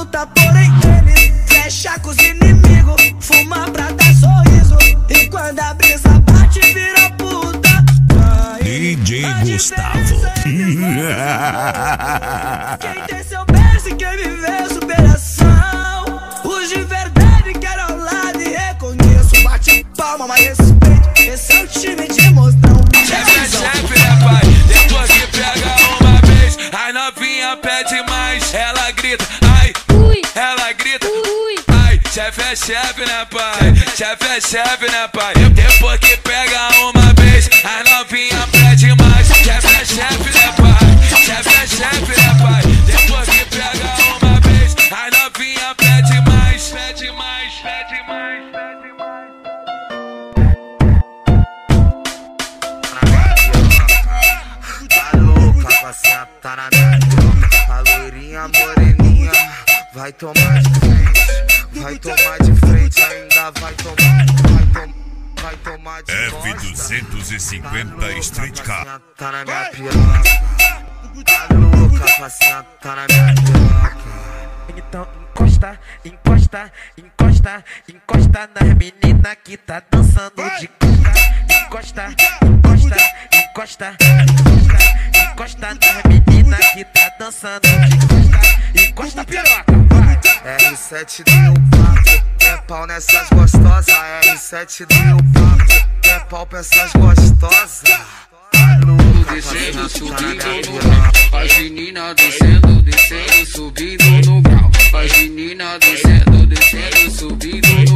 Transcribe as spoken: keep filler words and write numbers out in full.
puta, porém ele fecha com os inimigos, fuma pra dar sorriso. E quando a brisa bate, vira puta. D J Gustavo. Quem tem seu berço e quer viver superação, os de verdade quero ao lado e reconheço. Bate palma, mas respeito, esse é o time de mostrão. Chefe é chefe, né pai? Depois que pega uma vez, a novinha pede mais. Ela grita, ai, Ui. ela grita, Ui. ai. Chefe é chefe, né pai? Chefe é chefe, né pai? Depois que pega uma vez, a novinha pede mais. Chefe é chefe, né pai? Chefe é chefe, né pai? Depois que pega uma vez, a novinha pede mais. Pede mais, pede mais, pede mais. Tá louca pra sentar na minha boca. A loirinha moreninha vai tomar de frente. Vai tomar de frente, ainda vai tomar, vai tomar, vai tomar de F duzentos e cinquenta Street Car. Tá na minha piroca. Tá louca pra sentar na minha piroca. Então encosta, encosta, encosta, encosta nas meninas que tá dançando de costa. Encosta, encosta, encosta, encosta, encosta nas meninas que tá dançando de costa. Encosta a piroca, vai. R sete deu papo, é pau nessas gostosas. R sete deu papo, é pau pra essas gostosas. Descendo, subindo no grau. As meninas descendo, descendo, subindo no grau. As meninas descendo, descendo, subindo no grau.